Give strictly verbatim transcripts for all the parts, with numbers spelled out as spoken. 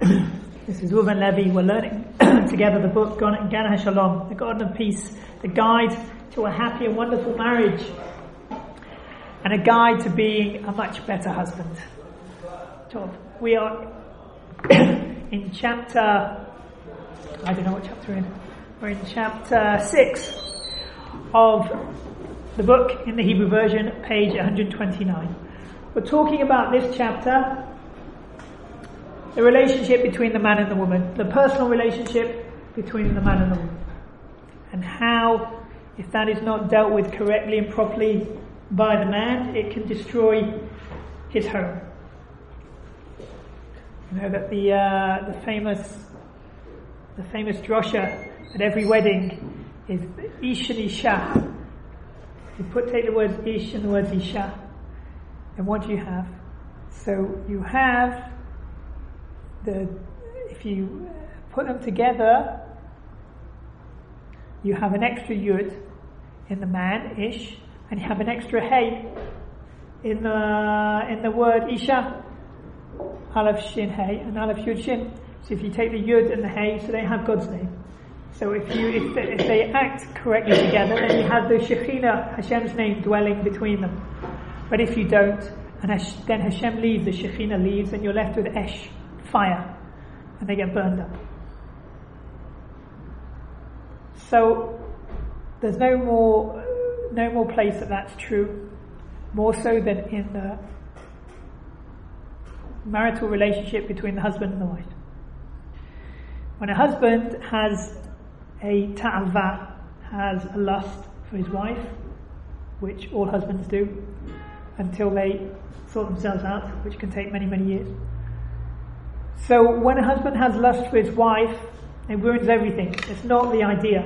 This is Reuven Levi. We're learning together the book Gan HaShalom, the Garden of Peace, the guide to a happy and wonderful marriage, and a guide to being a much better husband. We are in chapter, I don't know what chapter we're in. We're in chapter six of the book in the Hebrew version, page one twenty-nine. We're talking about this chapter, the relationship between the man and the woman, the personal relationship between the man and the woman, and how, if that is not dealt with correctly and properly by the man, it can destroy his home. You know that the uh, the famous the famous drosha at every wedding is Ish and Isha. You put take the words Ish and the words Isha, and what do you have? So you have the if you put them together, you have an extra yud in the man Ish, and you have an extra hey in the in the word Isha. Aleph Shin Hey and Aleph Yud Shin. So if you take the Yud and the Hey, so they have God's name. So if you if they, if they act correctly together, then you have the Shekhinah, Hashem's name, dwelling between them. But if you don't, and Hash, then Hashem leaves, the Shekhinah leaves, and you're left with Esh, fire, and they get burned up. So there's no more no more place that that's true, more so than in the marital relationship between the husband and the wife. When a husband has a ta'ava, has a lust for his wife, which all husbands do until they sort themselves out, which can take many, many years. So when a husband has lust for his wife, it ruins everything. It's not the idea.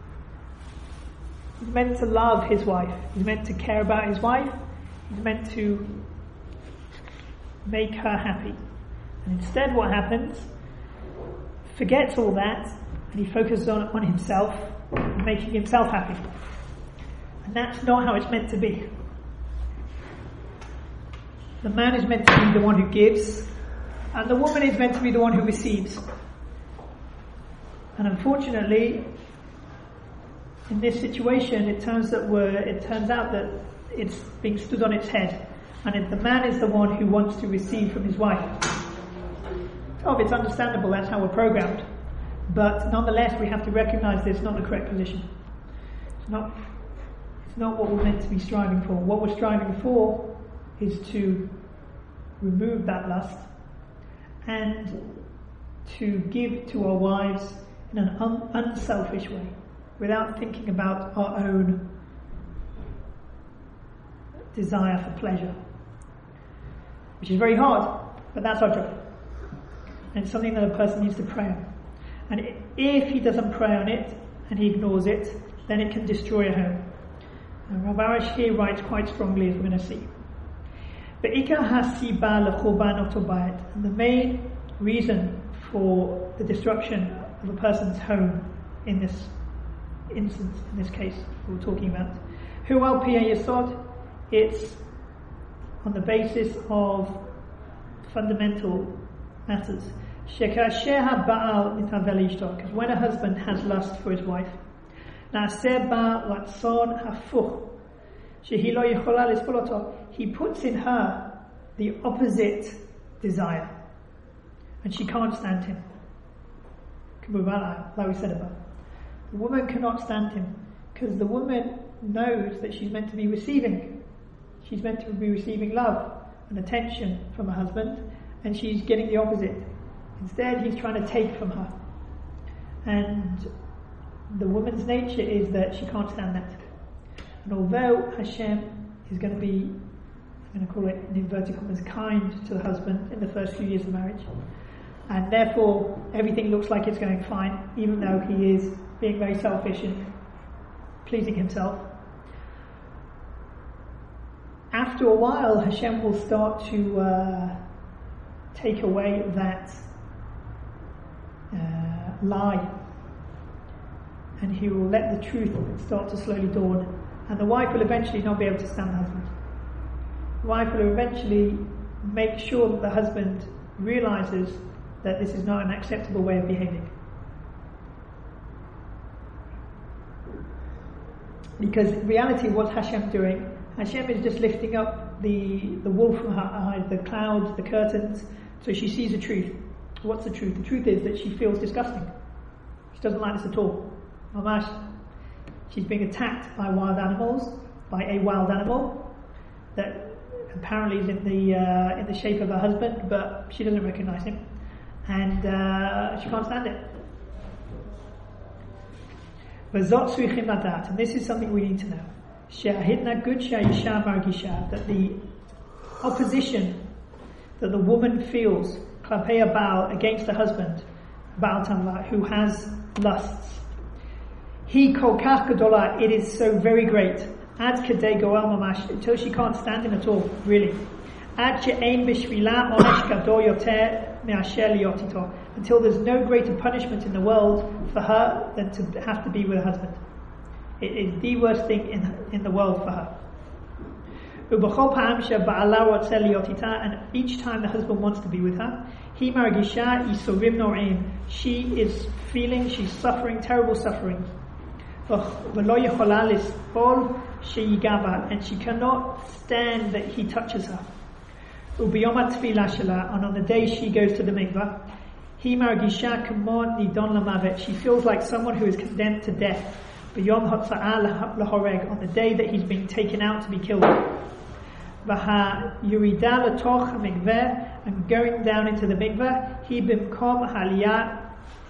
He's meant to love his wife. He's meant to care about his wife. He's meant to make her happy. And instead what happens, forgets all that, and he focuses on, on himself, and making himself happy. And that's not how it's meant to be. The man is meant to be the one who gives, and the woman is meant to be the one who receives. And unfortunately, in this situation, it turns that we're, it turns out that it's being stood on its head. And if the man is the one who wants to receive from his wife. Oh, it's understandable, that's how we're programmed. But nonetheless, we have to recognize this is not the correct position. It's not, it's not what we're meant to be striving for. What we're striving for is to remove that lust and to give to our wives in an un- unselfish way, without thinking about our own desire for pleasure. Which is very hard, but that's our job. And it's something that a person needs to pray on. And if he doesn't pray on it, and he ignores it, then it can destroy a home. And Rav Arush here writes quite strongly, as we're going to see. And the main reason for the destruction of a person's home in this instance, in this case we're talking about, Hu al Pi Yesod, it's on the basis of fundamental matters. Because when a husband has lust for his wife, he puts in her the opposite desire, and she can't stand him. Like we said above, the woman cannot stand him because the woman knows that she's meant to be receiving. She's meant to be receiving love and attention from her husband, and she's getting the opposite. Instead, he's trying to take from her. And the woman's nature is that she can't stand that. And although Hashem is going to be, I'm going to call it in inverted commas, kind to the husband in the first few years of marriage, and therefore everything looks like it's going fine, even though he is being very selfish and pleasing himself, after a while, Hashem will start to uh, take away that uh, lie, and he will let the truth start to slowly dawn, and the wife will eventually not be able to stand the husband. The wife will eventually make sure that the husband realizes that this is not an acceptable way of behaving. Because in reality, what's Hashem doing? Hashem is just lifting up the, the wool from her eyes, the clouds, the curtains, so she sees the truth. What's the truth? The truth is that she feels disgusting. She doesn't like this at all. Mamash, she's being attacked by wild animals, by a wild animal that apparently is in the uh, in the shape of her husband, but she doesn't recognize him, and uh, she can't stand it. And this is something we need to know. That the opposition that the woman feels against the husband, Baal Tamla, who has lusts, he kol kach gedola, it is so very great, ad kedei goel mamash, until she can't stand him at all, really. Ad she'ein b'shvila onesh gadol yoter me'asher liot ito, until there's no greater punishment in the world for her than to have to be with her husband. It is the worst thing in in the world for her. And each time the husband wants to be with her, he margisha isurim no'im, she is feeling, she's suffering terrible suffering. And she cannot stand that he touches her. And on the day she goes to the mikvah, he margisha kamo nidon lamavet, she feels like someone who is condemned to death. On the day that he's being taken out to be killed. And going down into the mikveh, he bimkom haliyah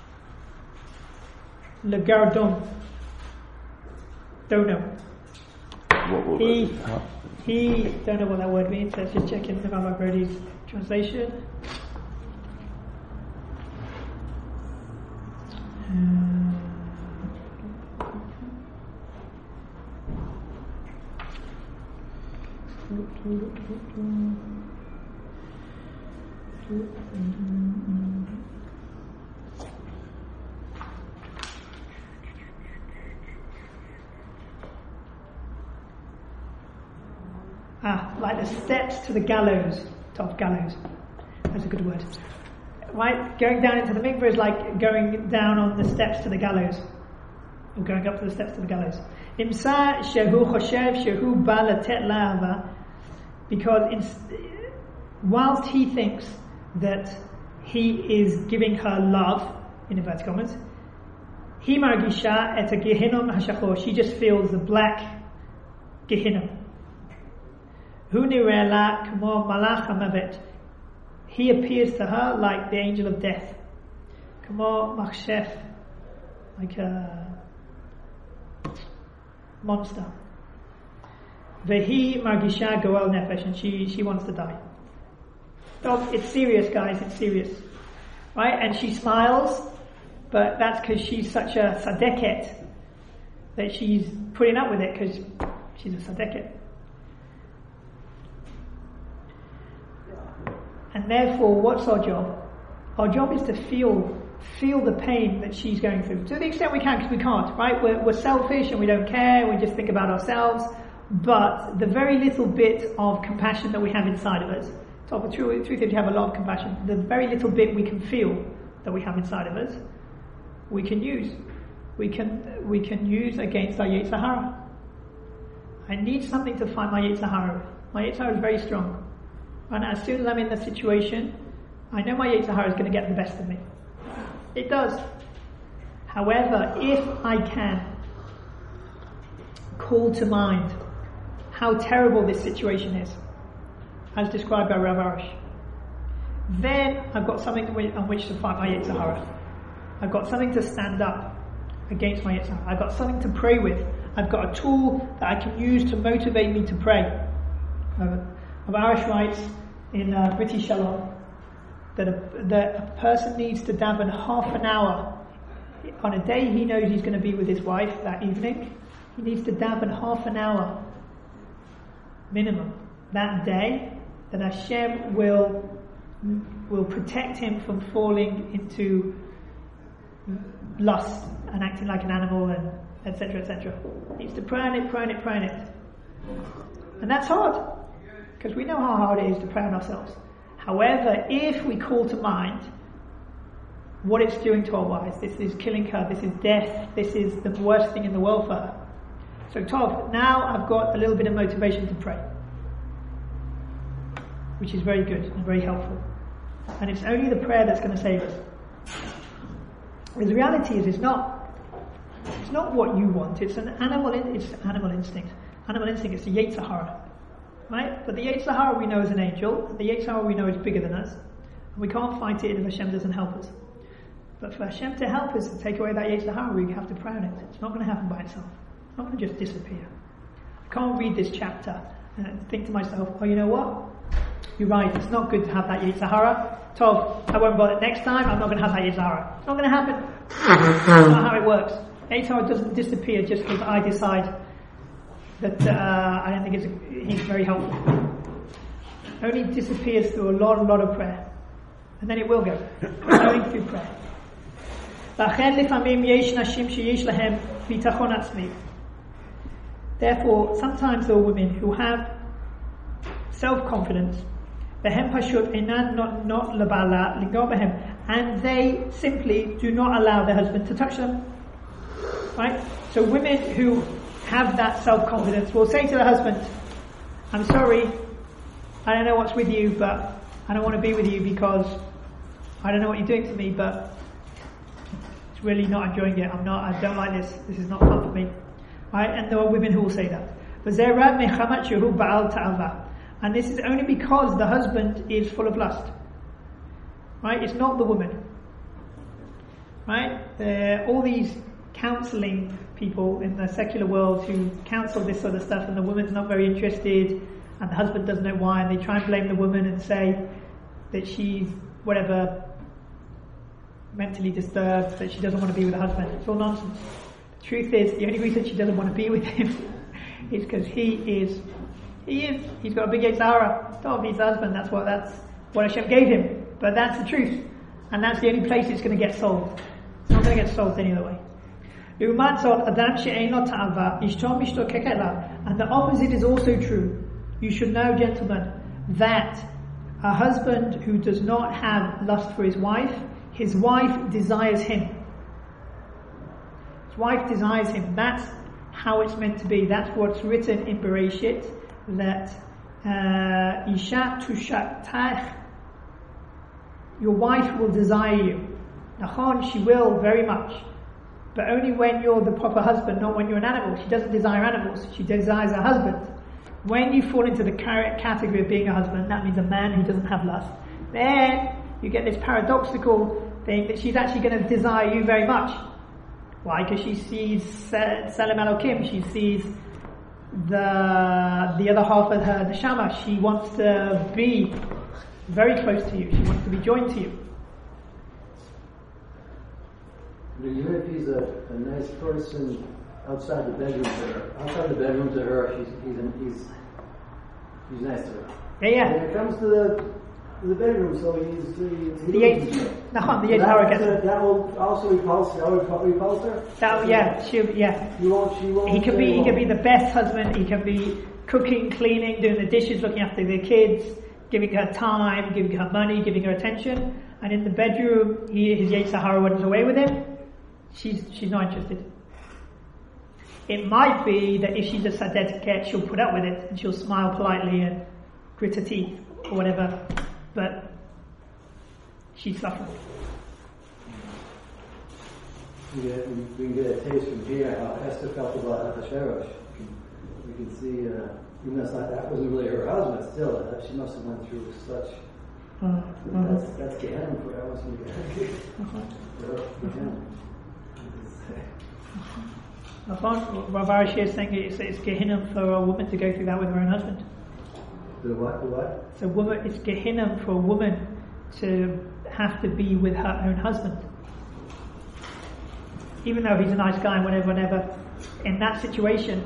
legardon. Don't know. He, he, don't know what that word means. Let's just check in the Rabbi Brody's translation. Um, Ah, like the steps to the gallows, top gallows. That's a good word. Right, going down into the mikveh is like going down on the steps to the gallows, or going up to the steps to the gallows. Imsa shehu choshev shehu ba latet la'ava, because in, whilst he thinks that he is giving her love, in inverted commas, he margisha et a gehinnom hashachor, she just feels the black gehinnom. Hu nireh la kamo malach hamavet, he appears to her like the angel of death, kamo machshef, like a monster. Vehi margisha goel nefesh, and she she wants to die. So it's serious, guys. It's serious, right? And she smiles, but that's because she's such a sadeket that she's putting up with it because she's a sadeket. And therefore, what's our job? Our job is to feel feel the pain that she's going through to the extent we can, because we can't, right? We're, we're selfish and we don't care. We just think about ourselves. But the very little bit of compassion that we have inside of us, so the truth, truth is, you have a lot of compassion. The very little bit we can feel that we have inside of us, we can use. We can we can use against our Yetzer Hara. I need something to fight my Yetzer Hara. My Yetzer Hara is very strong. And as soon as I'm in the situation, I know my Yetzer Hara is going to get the best of me. It does. However, if I can call to mind how terrible this situation is, as described by Rav Arush, then I've got something on which to fight my Yetzer Hara. I've got something to stand up against my Yetzer Hara. I've got something to pray with. I've got a tool that I can use to motivate me to pray. Rav Arush writes in uh, British Shalom that a, that a person needs to daven half an hour on a day he knows he's going to be with his wife that evening. He needs to daven half an hour minimum that day, that Hashem will will protect him from falling into lust and acting like an animal, and et cetera, et cetera. He needs to pray on it, pray on it, pray on it, and that's hard because we know how hard it is to pray on ourselves. However, if we call to mind what it's doing to our wives. This is killing her, this is death, this is the worst thing in the world for her. So Tov, now I've got a little bit of motivation to pray, which is very good and very helpful. And it's only the prayer that's going to save us. Because the reality is, it's not, it's not what you want. It's an animal, in, it's animal instinct. Animal instinct is the Yetzer Hara, right? But the Yetzer Hara we know is an angel. The Yetzer Hara we know is bigger than us. And we can't fight it if Hashem doesn't help us. But for Hashem to help us to take away that Yetzer Hara, we have to pray on it. It's not going to happen by itself. It's not going to just disappear. I can't read this chapter and think to myself, oh, you know what? You're right, it's not good to have that Yetzer Hara. Tov, I won't bother. Next time, I'm not going to have that Yetzer Hara. It's not going to happen. That's not how it works. Yetzer Hara doesn't disappear just because I decide that uh, I don't think it's a, he's very helpful. It only disappears through a lot, a lot of prayer. And then it will go. Going through prayer. Therefore, sometimes there are women who have self-confidence, and they simply do not allow their husband to touch them. Right? So women who have that self-confidence will say to the husband, I'm sorry, I don't know what's with you, but I don't want to be with you because I don't know what you're doing to me, but it's really not enjoying it. I'm not, I don't like this. This is not fun for me. Right? And there are women who will say that. And this is only because the husband is full of lust. Right? It's not the woman. Right? There are all these counselling people in the secular world who counsel this sort of stuff, and the woman's not very interested, and the husband doesn't know why, and they try and blame the woman and say that she's whatever, mentally disturbed, that she doesn't want to be with the husband. It's all nonsense. The truth is, the only reason she doesn't want to be with him is because he is, he is, he's got a big Yetzer Hara. Oh, he's the husband, that's what, that's what Hashem gave him. But that's the truth. And that's the only place it's going to get solved. It's not going to get solved any other way. And the opposite is also true. You should know, gentlemen, that a husband who does not have lust for his wife, his wife desires him. His wife desires him. That's how it's meant to be. That's what's written in Bereshit, that Isha tushatach, your wife will desire you. Nachon, she will very much. But only when you're the proper husband, not when you're an animal. She doesn't desire animals, she desires a husband. When you fall into the category of being a husband, that means a man who doesn't have lust. Then you get this paradoxical thing that she's actually going to desire you very much. Why? Because she sees Tselem Elokim, she sees the the other half of her neshama. She wants to be very close to you. She wants to be joined to you. Even if he's a, a nice person outside the bedroom to her, outside the bedroom to her, she's he's he's he's nice to her. Yeah, yeah. When it comes to the to the bedroom, so he's he's the eight. Nachon, the Yetzer Hara gets it. That will also repulse. That will repulse her. That yeah, she yeah. He won't. She won't. He can be. He can be the best husband. He can be cooking, cleaning, doing the dishes, looking after the kids, giving her time, giving her money, giving her attention. And in the bedroom, he, his Yetzer Hara runs away with him. She's she's not interested. It might be that if she's a sadetiket, she'll put up with it and she'll smile politely and grit her teeth or whatever, but she's suffering. We, get, we can get a taste from Gina how Esther felt about Achashverosh. We can see, uh, even though not, that wasn't really her husband, still, uh, she must have went through such. Uh, uh, that's that's Gehenna for her. For him. Rav Ashi is saying it's, it's Gehinnom for a woman to go through that with her own husband. The what? The what? It's a woman. It's Gehinnom for a woman to have to be with her own husband, even though he's a nice guy and whatever, whatever. In that situation,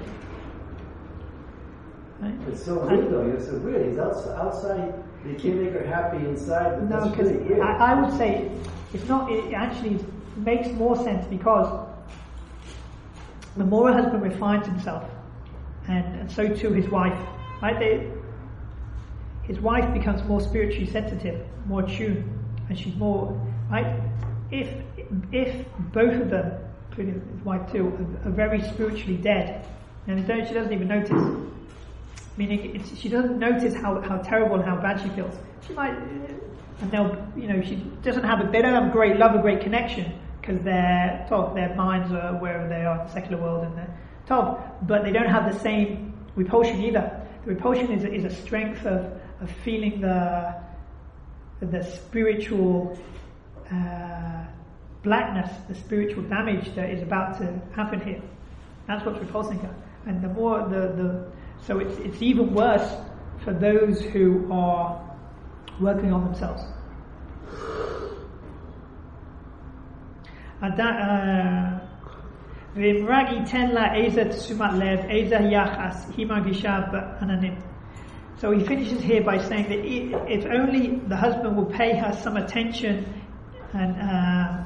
right? It's so weird, though. It's so weird. He's outside. outside He can't make her happy inside. But no, because really I, I would say it's not. It actually makes more sense because the more a husband refines himself, and, and so too his wife, right? They, his wife becomes more spiritually sensitive, more attuned, and she's more, right? If both of them, including his wife too, are, are very spiritually dead, and they don't, she doesn't even notice. Meaning, it's, she doesn't notice how, how terrible and how bad she feels. She might, and they'll, you know, she doesn't have a, they don't have a great love, a great connection, because their top, their minds are wherever they are in the secular world, and they're top, but they don't have the same repulsion either. The repulsion is a, is a strength of, of feeling the the spiritual uh, blackness, the spiritual damage that is about to happen here. That's what's repulsing her. And the more the, the so it's it's even worse for those who are working on themselves. ואם רק ייתן לה איזה תשומת לב, איזה יחס היא מרגישה בעננים. So he finishes here by saying that if only the husband will pay her some attention and uh,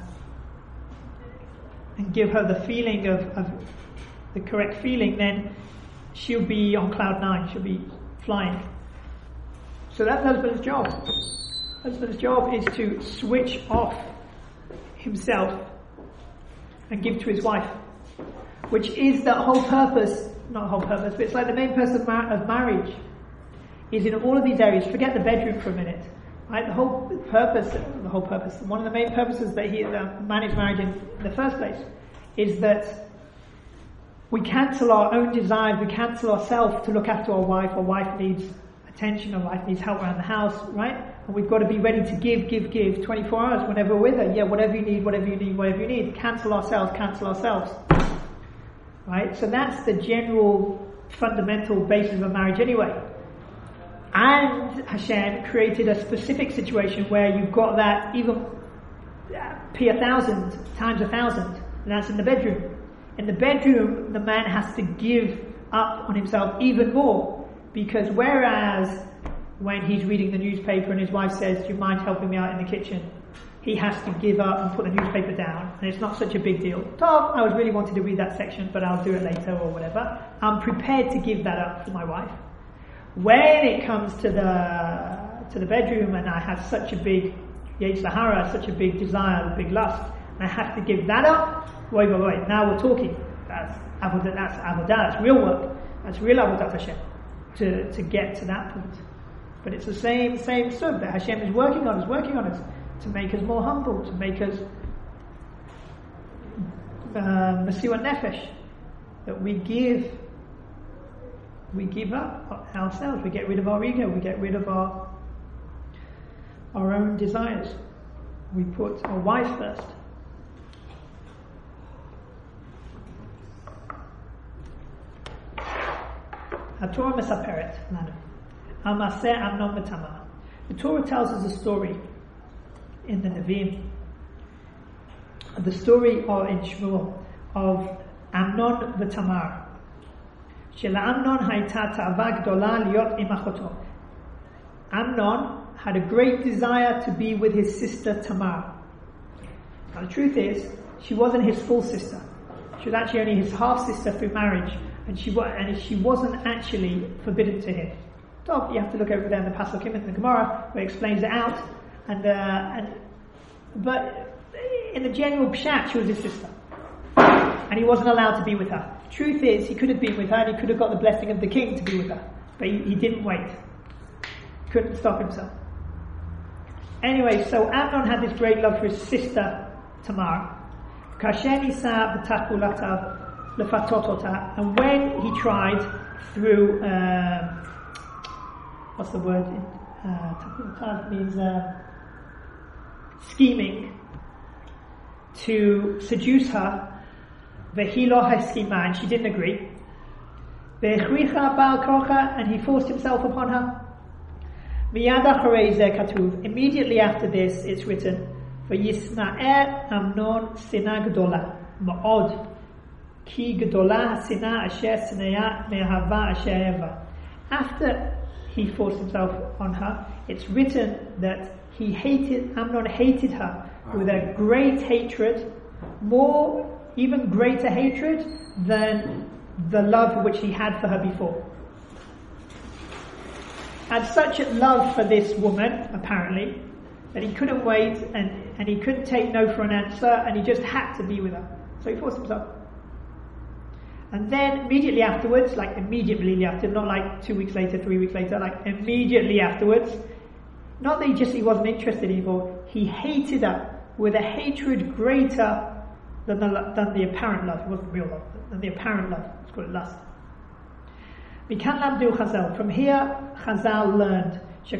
and give her the feeling of, of the correct feeling, then she'll be on cloud nine, she'll be flying. So that's husband's job. Husband's job is to switch off himself and give to his wife, which is the whole purpose, not the whole purpose, but it's like the main purpose of, mar- of marriage, is in all of these areas. Forget the bedroom for a minute, right? The whole purpose, the whole purpose, one of the main purposes that he uh, managed marriage in the first place, is that we cancel our own desires, we cancel ourselves to look after our wife. Our wife needs attention, our wife needs help around the house, right? And we've got to be ready to give, give, give, twenty-four hours whenever we're with her. Yeah, whatever you need, whatever you need, whatever you need. Cancel ourselves, cancel ourselves. Right? So that's the general fundamental basis of marriage anyway. And Hashem created a specific situation where you've got that even p a thousand times a thousand, and that's in the bedroom. In the bedroom, the man has to give up on himself even more, because whereas when he's reading the newspaper and his wife says, "Do you mind helping me out in the kitchen?" he has to give up and put the newspaper down, and it's not such a big deal. Tov, I was really wanting to read that section, but I'll do it later or whatever. I'm prepared to give that up for my wife. When it comes to the to the bedroom, and I have such a big Yetzer Hara, such a big desire, a big lust, and I have to give that up, wait, wait, wait, now we're talking. That's avodah, that's avodah, that's real work. That's real avodat Hashem, to, to get to that point. But it's the same same sub that Hashem is working on us, working on us, to make us more humble, to make us Mesirat Nefesh, that we give we give up ourselves, we get rid of our ego, we get rid of our our own desires. We put our wife first. HaTorah mesaperet lanu al maseh Amnon v'Tamar. The Torah tells us a story in the Nevi'im, the story of in Shmuel of Amnon v'Tamar. Amnon had a great desire to be with his sister Tamar. Now the truth is, she wasn't his full sister. She was actually only his half sister through marriage, and she wa- and she wasn't actually forbidden to him. So you have to look over there in the Pasukim in the Gemara where it explains it out. And uh, and but in the general pshat, she was his sister, and he wasn't allowed to be with her. Truth is, he could have been with her, and he could have got the blessing of the king to be with her, but he, he didn't wait. Couldn't stop himself. Anyway, so Amnon had this great love for his sister Tamar. And when he tried through uh, what's the word? Uh, means uh, scheming to seduce her. Vehilo haskima, and she didn't agree. Ve'chricha ba'al kocha, and he forced himself upon her. Miyad acharei zeh katuv. Immediately after this, it's written, V'yisna'er Amnon sina gdola ma'od ki gdola hasina asher sinaya me'ahava asher eva. After he forced himself on her, it's written that he hated, Amnon hated her with a great hatred, more, even greater hatred than the love which he had for her before. Had such a love for this woman, apparently, that he couldn't wait and, and he couldn't take no for an answer and he just had to be with her. So he forced himself. And then immediately afterwards, like immediately after, not like two weeks later, three weeks later, like immediately afterwards, not that he just he wasn't interested anymore, he hated her with a hatred greater than the, than the apparent love. It wasn't real love, than the apparent love. Let's call it lust. From here, Chazal learned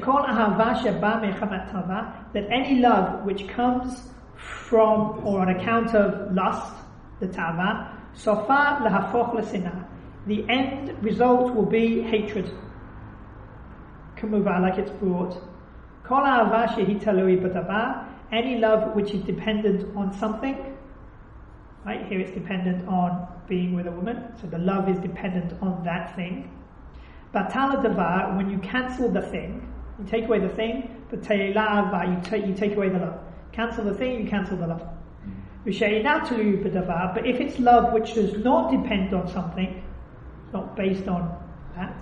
that any love which comes from or on account of lust, the tava, sofa lahafoch l'sinah, the end result will be hatred. Kamuva, like it's brought. Kol ahava shehi talui b'davar, any love which is dependent on something. Right here, it's dependent on being with a woman, so the love is dependent on that thing. Batala davar, when you cancel the thing, you take away the thing, but you take you take away the love. Cancel the thing, you cancel the love. Mm. But if it's love which does not depend on something, it's not based on that,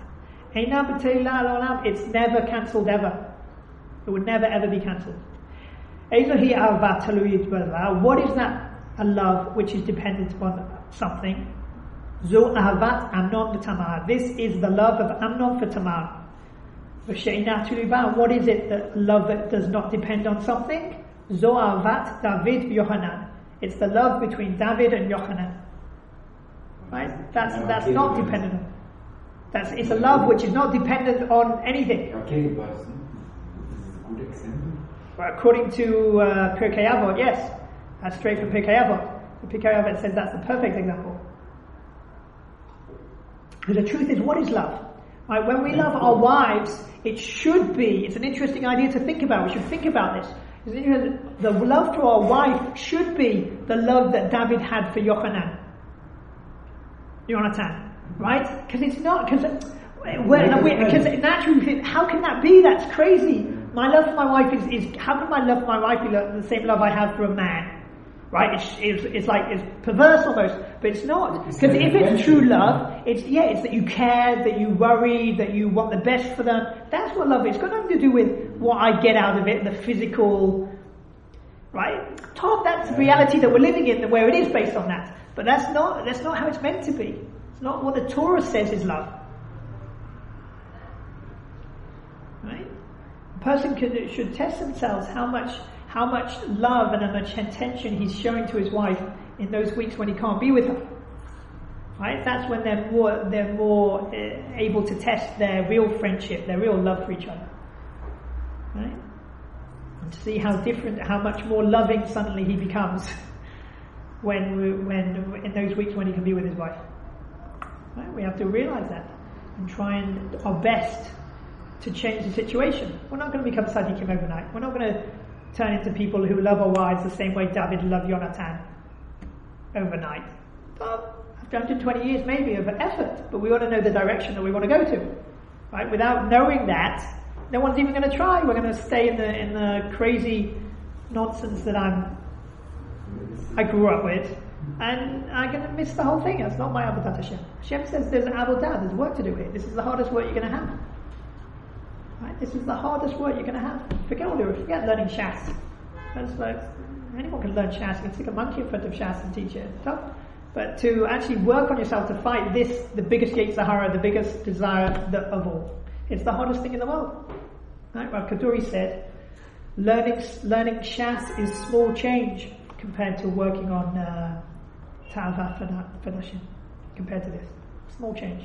it's never cancelled ever. It would never ever be cancelled. What is that? A love which is dependent upon something. Zo ahavat Amnon v'Tamar. This is the love of Amnon for Tamar. What is it, that love that does not depend on something? Zo ahavat David v'Yohanan. It's the love between David and Yochanan. Right? That's that's not dependent on. That's it's a love which is not dependent on anything. Okay, but this is a good example. Well, according to uh, Pirkei Avot, yes. That's straight from Pirkei Avot. The Pirkei Avot says that's the perfect example. But the truth is, what is love? Right, when we love our wives, it should be, it's an interesting idea to think about. We should think about this. The love to our wife should be the love that David had for Yochanan. Jonathan. Right? Because it's not, because because naturally, how can that be? That's crazy. My love for my wife is, is how can my love for my wife be the same love I have for a man? Right? It's, it's, it's like, it's perverse almost, but it's not. Because if it's true love, it's, yeah, it's that you care, that you worry, that you want the best for them. That's what love is. It's got nothing to do with what I get out of it, the physical, right? Tom, that's the reality that we're living in, where it is based on that. But that's not, that's not how it's meant to be. It's not what the Torah says is love. Right? A person can, should test themselves how much how much love and how much attention he's showing to his wife in those weeks when he can't be with her. Right? That's when they're more they're more uh, able to test their real friendship, their real love for each other. Right? And to see how different, how much more loving suddenly he becomes when we, when in those weeks when he can be with his wife. Right? We have to realize that and try and our best to change the situation. We're not going to become tzaddikim overnight. We're not going to turn into people who love our wives the same way David loved Jonathan overnight. But after one hundred twenty years maybe of effort, but we want to know the direction that we want to go to. Right? Without knowing that, no one's even going to try. We're going to stay in the in the crazy nonsense that I'm I grew up with, and I'm going to miss the whole thing. That's not my avodat Hashem. Hashem says there's an avodah, there's work to do here. This is the hardest work you're going to have. Right? This is the hardest work you're going to have. Forget all the forget learning Shas. That's like anyone can learn Shas. You can stick a monkey in front of Shas and teach it. Tough. But to actually work on yourself to fight this, the biggest Yetzer Hara, the biggest desire of all, it's the hardest thing in the world. Right? Rav Kaduri said, learning learning Shas is small change compared to working on uh, Ta'ava for Nashim. Compared to this, small change.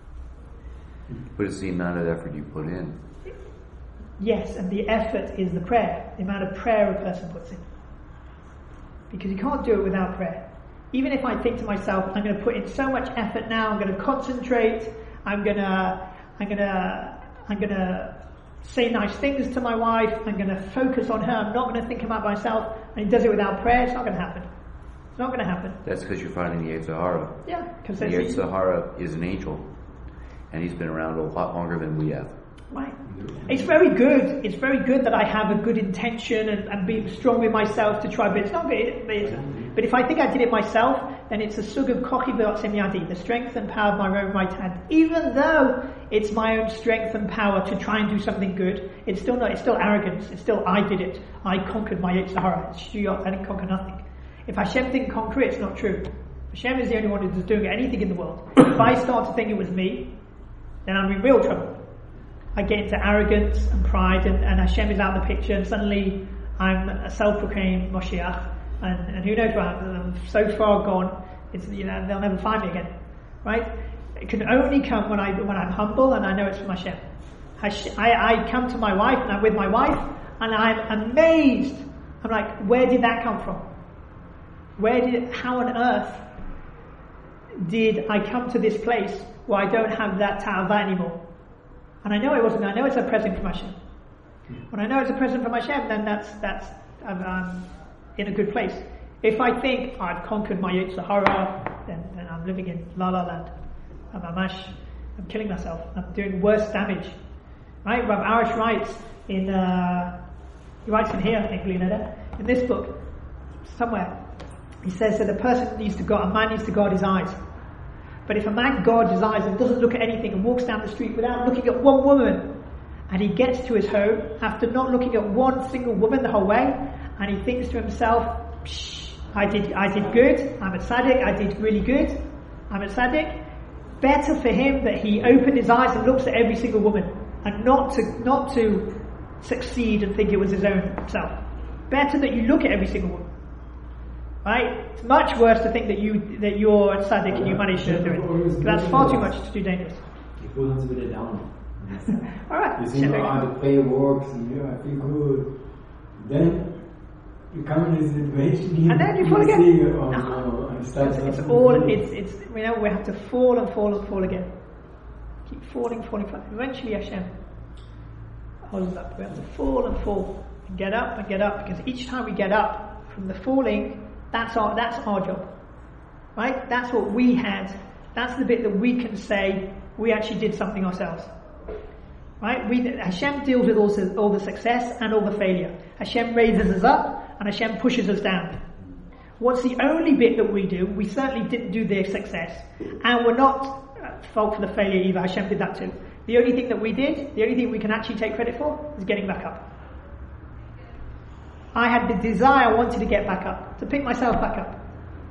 But it's the amount of effort you put in. Yes, and the effort is the prayer, the amount of prayer a person puts in. Because you can't do it without prayer. Even if I think to myself, I'm going to put in so much effort now, I'm going to concentrate, I'm going to, I'm going to, I'm going to say nice things to my wife, I'm going to focus on her, I'm not going to think about myself, and he does it without prayer, it's not going to happen. It's not going to happen. That's because you're fighting the Yetzer Hara. Yeah, because the Yetzer Hara is an angel, and he's been around a lot longer than we have. Right? It's very good. It's very good that I have a good intention and, and be strong with myself to try, but it's not good. But, it's, but if I think I did it myself, then it's a sug of kochi v'otzem yadi, the strength and power of my own right hand. Even though it's my own strength and power to try and do something good, it's still not. It's still arrogance. It's still I did it. I conquered my Yetzer Hara. It's shuyot. I didn't conquer nothing. If Hashem didn't conquer it, it's not true. Hashem is the only one who's doing anything in the world. If I start to think it was me, then I'm in real trouble. I get into arrogance and pride, and, and Hashem is out of the picture, and suddenly I'm a self-proclaimed Moshiach, and, and who knows where I'm so far gone. It's, you know, they'll never find me again, right? It can only come when I when I'm humble and I know it's from Hashem. Hashem I, I come to my wife and I'm with my wife, and I'm amazed. I'm like, where did that come from? Where did? How on earth did I come to this place where I don't have that ta'ava anymore? And I know it wasn't. I know it's a present from Hashem. When I know it's a present from Hashem, then that's that's I'm, I'm in a good place. If I think I've conquered my Yetzer Hara, then, then I'm living in La La Land. I'm amash. I'm killing myself. I'm doing worse damage. Right? Rav Arish writes in uh, he writes in here, I think, in this book somewhere. He says that a person needs to guard, a man needs to guard his eyes. But if a man guards his eyes and doesn't look at anything and walks down the street without looking at one woman, and he gets to his home after not looking at one single woman the whole way, and he thinks to himself, Psh, I did I did good, I'm a tzaddik, I did really good, I'm a tzaddik. Better for him that he opened his eyes and looks at every single woman, and not to not to succeed and think it was his own self. Better that you look at every single woman. Right? It's much worse to think that you that you're a tzaddik and you manage to do it. That's far too much to do dangerous. You put us with it down. Alright. You think, oh, the prayer works, and yeah, I feel good. Then you come in this situation here, and then you fall again. See, oh, no, it's, it's all. It's it's. You know, we have to fall and fall and fall again. Keep falling, falling, falling. Eventually, Hashem holds us up. We have to fall and fall and get up and get up, because each time we get up from the falling, that's our that's our job, right? That's what we had. That's the bit that we can say we actually did something ourselves. Right? We, Hashem deals with all, all the success and all the failure. Hashem raises us up and Hashem pushes us down. What's the only bit that we do? We certainly didn't do the success, and we're not at fault for the failure either. Hashem did that too. The only thing that we did, the only thing we can actually take credit for, is getting back up. I had the desire, I wanted to get back up, to pick myself back up.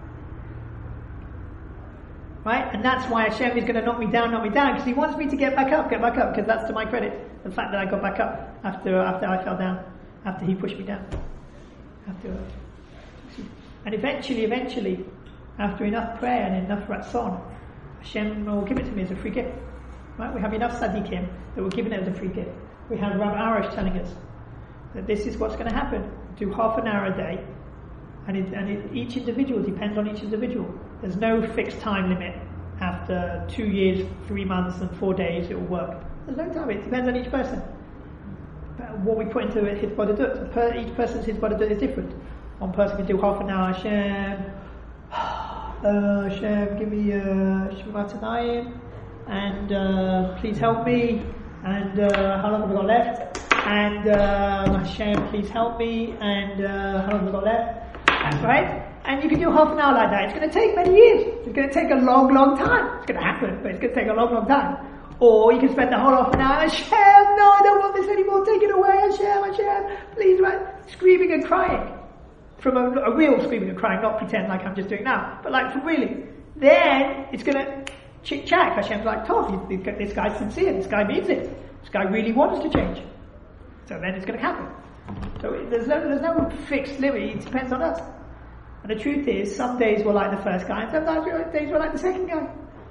Right? And that's why Hashem is going to knock me down, knock me down, because He wants me to get back up, get back up, because that's to my credit. The fact that I got back up after after I fell down, after He pushed me down. After, and eventually, eventually, after enough prayer and enough ratzon, Hashem will give it to me as a free gift. Right? We have enough tzaddikim that we're giving it as a free gift. We have Rav Arish telling us that this is what's going to happen. Do half an hour a day, and, it, and it, each individual depends on each individual. There's no fixed time limit. After two years, three months, and four days, it will work. There's no time. It depends on each person. But what we put into it, his bodadut, per, each person's his bodadut is different. One person can do half an hour. Hashem, uh, Hashem, give me Shema Tanayim, and uh, please help me. And uh, how long have we got left? And uh, Hashem, please help me. And uh, how long have we got left? That's right. And you can do half an hour like that. It's going to take many years. It's going to take a long, long time. It's going to happen, but it's going to take a long, long time. Or you can spend the whole half an hour, Hashem, no, I don't want this anymore. Take it away, Hashem, Hashem, please, right? Screaming and crying. From a, a real screaming and crying, not pretend like I'm just doing now, but like from really. Then it's going to chick-chack. Hashem's like, Tov, this guy's sincere. This guy means it. This guy really wants to change. So then it's going to happen. So there's no, there's no fixed limit. It depends on us. And the truth is, some days we're like the first guy, and some days we're like the second guy.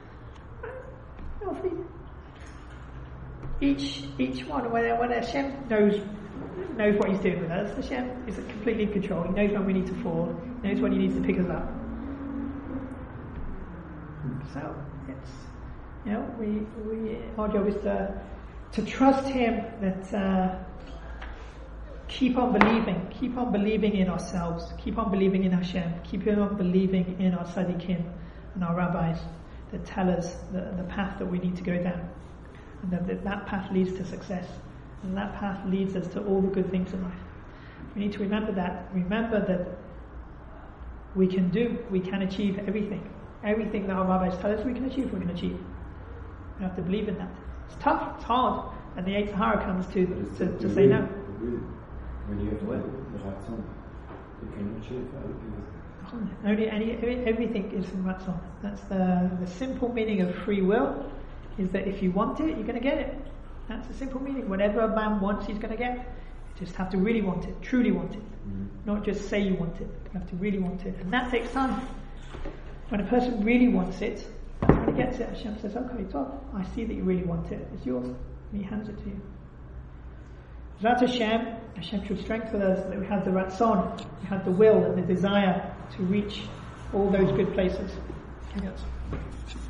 Each each one, when, when Hashem knows knows what He's doing with us, Hashem is completely in control. He knows when we need to fall. He knows when He needs to pick us up. So it's you know we we our job is to to trust Him. That. Uh, Keep on believing, keep on believing in ourselves, keep on believing in Hashem, keep on believing in our tzaddikim and our rabbis that tell us the, the path that we need to go down. and that, that that path leads to success, and that path leads us to all the good things in life. We need to remember that. Remember that we can do, we can achieve everything. Everything that our rabbis tell us we can achieve, we can achieve. We have to believe in that. It's tough, it's hard, and the Yetzer Hara comes to, to, to say no. When you have the Ratzon, you can achieve everything. Only any, everything is from Ratzon. That's the, the simple meaning of free will, is that if you want it, you're going to get it. That's the simple meaning. Whatever a man wants, he's going to get. You just have to really want it, truly want it. Mm-hmm. Not just say you want it. You have to really want it. And that takes time. When a person really wants it, when he gets it, Hashem says, okay, top, I see that you really want it. It's yours. And he hands it to you. Zrat Hashem, Hashem should strengthen us that we have the Ratzon, we have the will and the desire to reach all those good places.